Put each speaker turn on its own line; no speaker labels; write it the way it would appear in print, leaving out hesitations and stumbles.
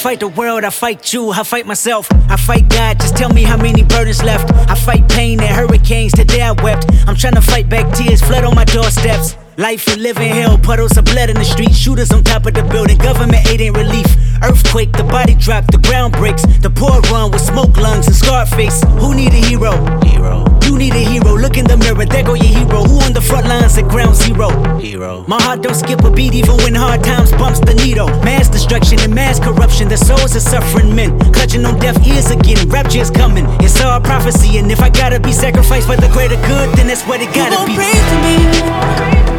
fight the world, I fight you, I fight myself, I fight God, just tell me how many burdens left. I fight pain and hurricanes, today I wept. I'm trying to fight back tears, flood on my doorsteps. Life and living hell, puddles of blood in the street, shooters on top of the building, government aid ain't relief. Earthquake, the body drop, the ground breaks, the poor run with smoke lungs and scarred face. Who need a hero? You need a hero, look in the mirror, there go your hero. Who on the front lines at ground zero? My heart don't skip a beat even when hard times bumps the needle. Mass destruction and mass corruption, the souls of suffering men clutching on deaf ears again, rapture is coming. It's all prophecy, and if I gotta be sacrificed for the greater good, then that's what it gotta be.
You gon' pray for me.